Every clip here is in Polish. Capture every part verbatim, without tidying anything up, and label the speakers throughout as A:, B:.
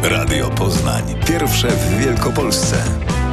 A: Radio Poznań. Pierwsze w Wielkopolsce.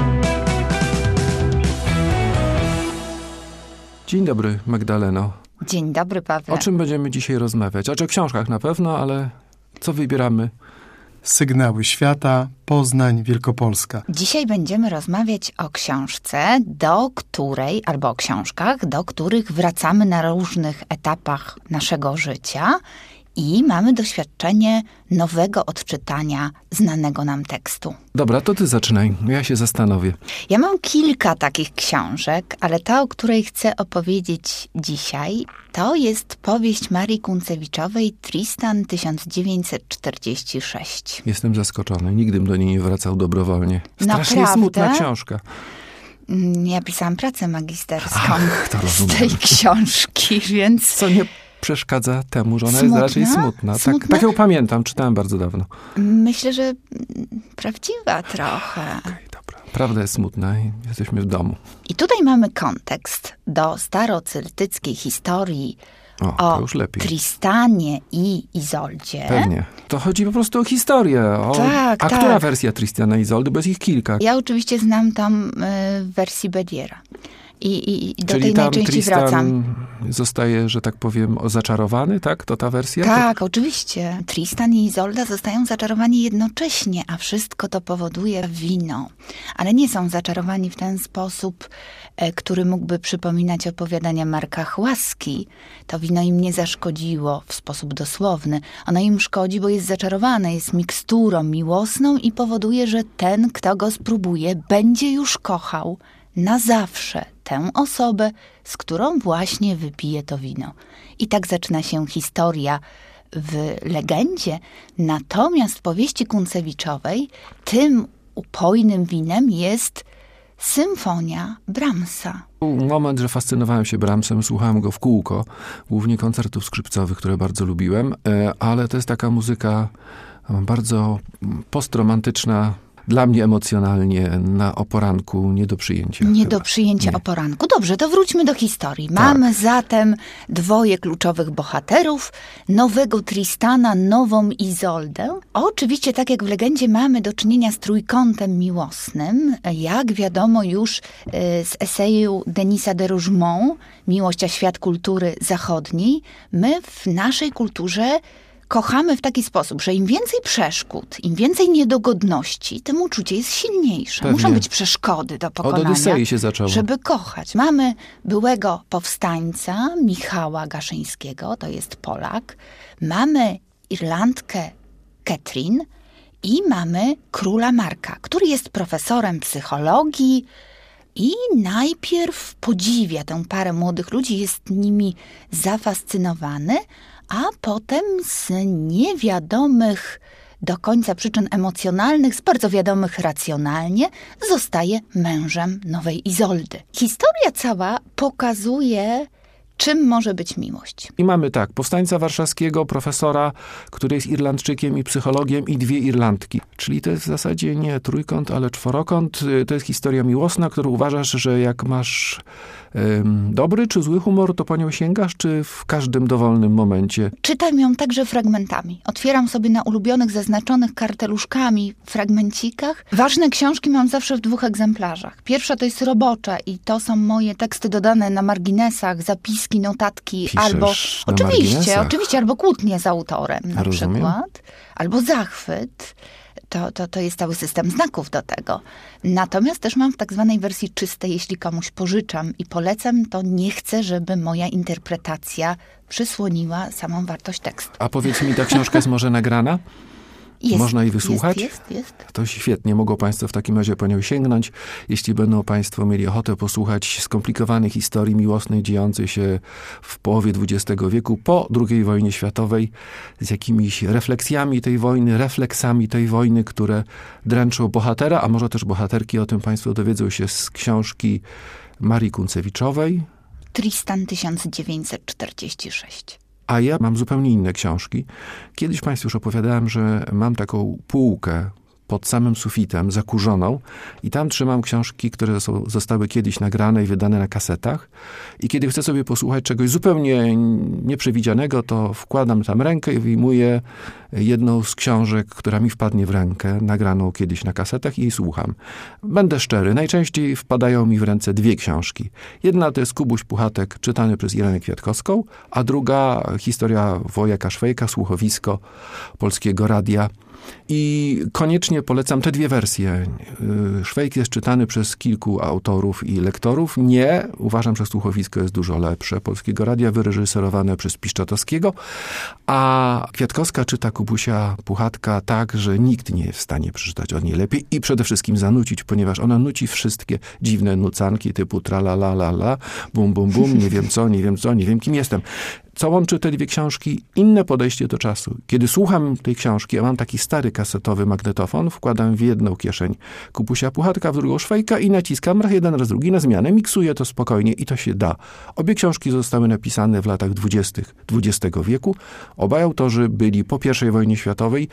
B: Dzień dobry, Magdaleno.
C: Dzień dobry, Pawle.
B: O czym będziemy dzisiaj rozmawiać? Znaczy o książkach na pewno, ale co wybieramy?
D: Sygnały świata, Poznań, Wielkopolska.
C: Dzisiaj będziemy rozmawiać o książce, do której, albo o książkach, do których wracamy na różnych etapach naszego życia i mamy doświadczenie nowego odczytania znanego nam tekstu.
B: Dobra, to ty zaczynaj, ja się zastanowię.
C: Ja mam kilka takich książek, ale ta, o której chcę opowiedzieć dzisiaj, to jest powieść Marii Kunцевичowej Tristan tysiąc dziewięćset czterdzieści sześć.
B: Jestem zaskoczony, nigdy bym do niej nie wracał dobrowolnie. Strasznie
C: Naprawdę?
B: smutna książka.
C: Ja pisałam pracę magisterską
B: Ach, to
C: z
B: rozumiem.
C: tej książki, więc...
B: Co nie przeszkadza temu, że ona
C: Smutna?
B: jest raczej smutna.
C: Smutna?
B: Tak, tak ją pamiętam, czytałem bardzo dawno.
C: Myślę, że prawdziwa trochę.
B: Okej, dobra. Prawda jest smutna i jesteśmy w domu.
C: I tutaj mamy kontekst do staroceltyckiej historii
B: O,
C: o
B: to już lepiej.
C: Tristanie i Izoldzie.
B: Pewnie. To chodzi po prostu o historię. O...
C: Tak,
B: A
C: tak.
B: która wersja Tristana i Izoldy? Bo jest ich kilka.
C: Ja oczywiście znam tam y, w wersji Bediera. I, i, i do
B: Czyli
C: tej
B: tam
C: najczęściej
B: Tristan
C: wracam.
B: zostaje, że tak powiem, zaczarowany, tak? To ta wersja?
C: Tak, oczywiście. Tristan i Izolda zostają zaczarowani jednocześnie, a wszystko to powoduje wino. Ale nie są zaczarowani w ten sposób, e, który mógłby przypominać opowiadania Marka Chłaski. To wino im nie zaszkodziło w sposób dosłowny. Ono im szkodzi, bo jest zaczarowane, jest miksturą miłosną i powoduje, że ten, kto go spróbuje, będzie już kochał na zawsze tę osobę, z którą właśnie wypije to wino. I tak zaczyna się historia w legendzie. Natomiast w powieści Kunцевичowej tym upojnym winem jest symfonia Brahmsa.
B: Był moment, że fascynowałem się Brahmsem, słuchałem go w kółko, głównie koncertów skrzypcowych, które bardzo lubiłem, e, ale to jest taka muzyka bardzo postromantyczna, dla mnie emocjonalnie na o poranku nie do przyjęcia.
C: Nie
B: chyba.
C: do przyjęcia
B: Nie.
C: o poranku. Dobrze, to wróćmy do historii. Mamy zatem dwoje kluczowych bohaterów, nowego Tristana, nową Izoldę. Oczywiście, tak jak w legendzie, mamy do czynienia z trójkątem miłosnym. Jak wiadomo już e, z eseju Denisa de Rougemont, Miłość a świat kultury zachodniej, my w naszej kulturze kochamy w taki sposób, że im więcej przeszkód, im więcej niedogodności, tym uczucie jest silniejsze.
B: Pewnie.
C: Muszą być przeszkody do
B: Od
C: pokonania,
B: Odysei się zaczęło.
C: żeby kochać. Mamy byłego powstańca Michała Gaszyńskiego, to jest Polak. Mamy Irlandkę Catherine i mamy króla Marka, który jest profesorem psychologii i najpierw podziwia tę parę młodych ludzi, jest nimi zafascynowany, a potem z niewiadomych do końca przyczyn emocjonalnych, z bardzo wiadomych racjonalnie, zostaje mężem nowej Izoldy. Historia cała pokazuje, czym może być miłość.
B: I mamy tak, powstańca warszawskiego, profesora, który jest Irlandczykiem i psychologiem i dwie Irlandki. Czyli to jest w zasadzie nie trójkąt, ale czworokąt. To jest historia miłosna, którą uważasz, że jak masz ym, dobry czy zły humor, to po nią sięgasz, czy w każdym dowolnym momencie?
C: Czytam ją także fragmentami. Otwieram sobie na ulubionych, zaznaczonych karteluszkami fragmencikach. Ważne książki mam zawsze w dwóch egzemplarzach. Pierwsza to jest robocza i to są moje teksty dodane na marginesach, zapiski, notatki,
B: Piszesz
C: albo
B: na
C: oczywiście,
B: marginesach?
C: oczywiście, albo kłótnie z autorem na
B: Rozumiem.
C: przykład, albo zachwyt. To, to, to jest cały system znaków do tego. Natomiast też mam w tak zwanej wersji czystej, jeśli komuś pożyczam i polecam, to nie chcę, żeby moja interpretacja przysłoniła samą wartość tekstu.
B: A powiedz mi, ta książka jest może nagrana?
C: Jest,
B: Można jej wysłuchać?
C: Jest, jest, jest.
B: To świetnie, mogą Państwo w takim razie po nią sięgnąć. Jeśli będą Państwo mieli ochotę posłuchać skomplikowanej historii miłosnej dziejącej się w połowie dwudziestego wieku, po drugiej wojnie światowej, z jakimiś refleksjami tej wojny, refleksami tej wojny, które dręczą bohatera, a może też bohaterki, o tym Państwo dowiedzą się z książki Marii Kunцевичowej.
C: Tristan tysiąc dziewięćset czterdzieści sześć.
B: A ja mam zupełnie inne książki. Kiedyś Państwu już opowiadałem, że mam taką półkę pod samym sufitem, zakurzoną i tam trzymam książki, które są, zostały kiedyś nagrane i wydane na kasetach i kiedy chcę sobie posłuchać czegoś zupełnie nieprzewidzianego, to wkładam tam rękę i wyjmuję jedną z książek, która mi wpadnie w rękę, nagraną kiedyś na kasetach i jej słucham. Będę szczery, najczęściej wpadają mi w ręce dwie książki. Jedna to jest Kubuś Puchatek, czytany przez Irenę Kwiatkowską, a druga historia Wojaka Szwejka, słuchowisko Polskiego Radia. I koniecznie polecam te dwie wersje. Szwejk jest czytany przez kilku autorów i lektorów. Nie, uważam, że słuchowisko jest dużo lepsze. Polskiego Radia wyreżyserowane przez Piszczatowskiego, a Kwiatkowska czyta Kubusia Puchatka tak, że nikt nie jest w stanie przeczytać od niej lepiej i przede wszystkim zanucić, ponieważ ona nuci wszystkie dziwne nucanki typu tra la la la la, bum bum bum, nie wiem co, nie wiem co, nie wiem kim jestem. Co łączy te dwie książki? Inne podejście do czasu. Kiedy słucham tej książki, a mam taki stary kasetowy magnetofon, wkładam w jedną kieszeń Kubusia Puchatka, w drugą Szwejka i naciskam raz jeden, raz drugi na zmianę. Miksuję to spokojnie i to się da. Obie książki zostały napisane w latach dwudziestych dwudziestego wieku. Obaj autorzy byli po pierwszej wojnie światowej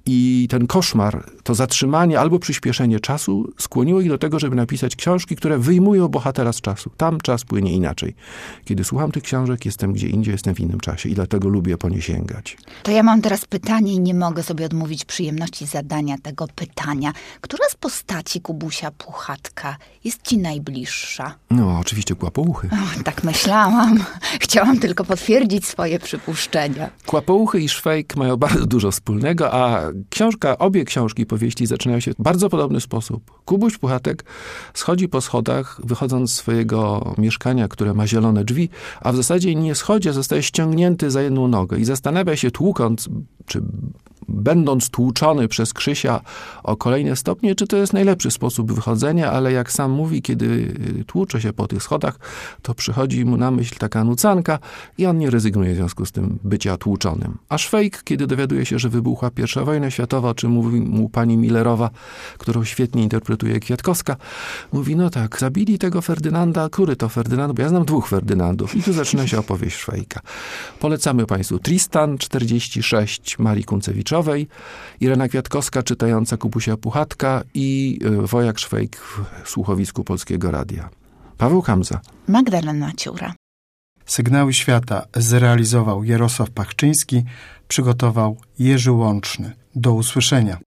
B: i ten koszmar, to zatrzymanie albo przyspieszenie czasu skłoniło ich do tego, żeby napisać książki, które wyjmują bohatera z czasu. Tam czas płynie inaczej. Kiedy słucham tych książek, jestem gdzie indziej, jestem w innym czasie i dlatego lubię po nie sięgać.
C: To ja mam teraz pytanie i nie mogę sobie odmówić przyjemności zadania tego pytania. Która z postaci Kubusia Puchatka jest ci najbliższa?
B: No, oczywiście Kłapouchy.
C: O, tak myślałam. Chciałam tylko potwierdzić swoje przypuszczenia.
B: Kłapouchy i Szwejk mają bardzo dużo wspólnego, a książka, obie książki powieści zaczynają się w bardzo podobny sposób. Kubuś Puchatek schodzi po schodach, wychodząc z swojego mieszkania, które ma zielone drzwi, a w zasadzie nie schodzi, a zostaje ściągnięty za jedną nogę i zastanawia się, tłukąc, czy będąc tłuczony przez Krzysia o kolejne stopnie, czy to jest najlepszy sposób wychodzenia, ale jak sam mówi, kiedy tłucze się po tych schodach, to przychodzi mu na myśl taka nucanka i on nie rezygnuje w związku z tym bycia tłuczonym. A Szwejk, kiedy dowiaduje się, że wybuchła pierwsza wojna światowa, o czym mówi mu pani Millerowa, którą świetnie interpretuje Kwiatkowska, mówi, no tak, zabili tego Ferdynanda, który to Ferdynand, bo ja znam dwóch Ferdynandów i tu zaczyna się opowieść Szwejka. Polecamy państwu Tristan czterdzieści sześć Marii Kuncewiczowej, Irena Kwiatkowska czytająca Kubusia Puchatka i Wojak Szwejk w słuchowisku Polskiego Radia. Paweł Hamza.
C: Magdalena Ciura.
D: Sygnały świata zrealizował Jarosław Pachczyński, przygotował Jerzy Łączny. Do usłyszenia.